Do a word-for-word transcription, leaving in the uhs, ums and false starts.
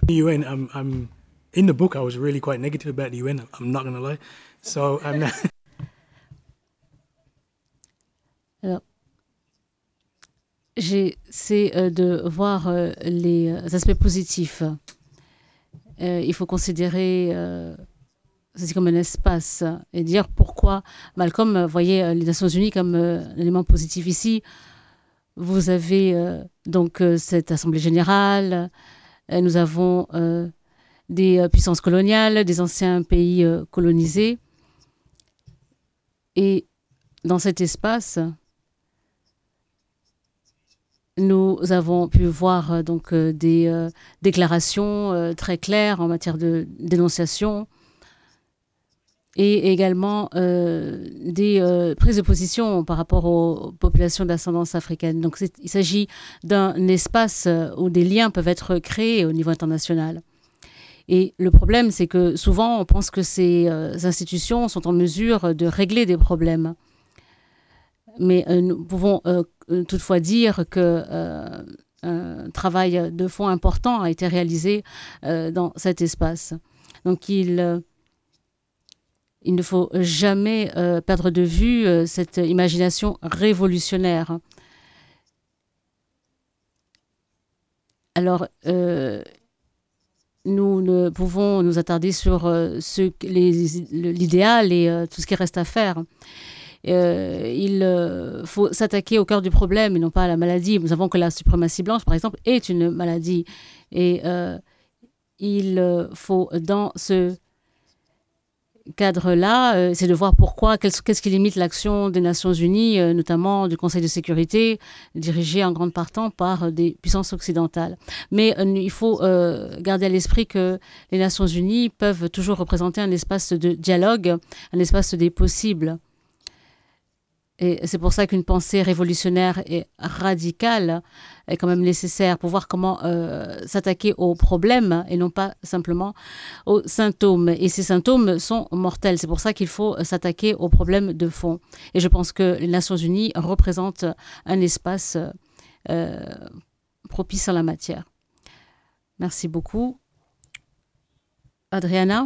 U N, I'm, I'm in the book. I was really quite negative about the U N. I'm not gonna lie. So I'm not. Alors, j'essaie euh, de voir euh, les euh, aspects positifs. Euh, il faut considérer euh, c'est comme un espace et dire pourquoi Malcolm euh, voyait euh, les Nations Unies comme euh, un élément positif ici. Vous avez euh, donc euh, cette Assemblée générale, euh, nous avons euh, des euh, puissances coloniales, des anciens pays euh, colonisés. Et dans cet espace, nous avons pu voir euh, donc euh, des euh, déclarations euh, très claires en matière de dénonciation et également euh, des euh, prises de position par rapport aux populations d'ascendance africaine. Donc il s'agit d'un espace où des liens peuvent être créés au niveau international. Et le problème, c'est que souvent, on pense que ces euh, institutions sont en mesure de régler des problèmes. Mais euh, nous pouvons euh, toutefois dire que euh, un travail de fond important a été réalisé euh, dans cet espace. Donc il, euh, il ne faut jamais euh, perdre de vue euh, cette imagination révolutionnaire. Alors, euh, nous ne pouvons nous attarder sur euh, ce, l'idéal et euh, tout ce qui reste à faire. Euh, il euh, faut s'attaquer au cœur du problème et non pas à la maladie. Nous savons que la suprématie blanche, par exemple, est une maladie. Et euh, il euh, faut, dans ce cadre-là, euh, c'est de voir pourquoi, qu'est-ce qui limite l'action des Nations Unies, euh, notamment du Conseil de sécurité, dirigé en grande partie par euh, des puissances occidentales. Mais euh, il faut euh, garder à l'esprit que les Nations Unies peuvent toujours représenter un espace de dialogue, un espace des possibles. Et c'est pour ça qu'une pensée révolutionnaire et radicale est quand même nécessaire pour voir comment euh, s'attaquer aux problèmes et non pas simplement aux symptômes. Et ces symptômes sont mortels. C'est pour ça qu'il faut s'attaquer aux problèmes de fond. Et je pense que les Nations Unies représentent un espace euh, propice en la matière. Merci beaucoup. Adriana?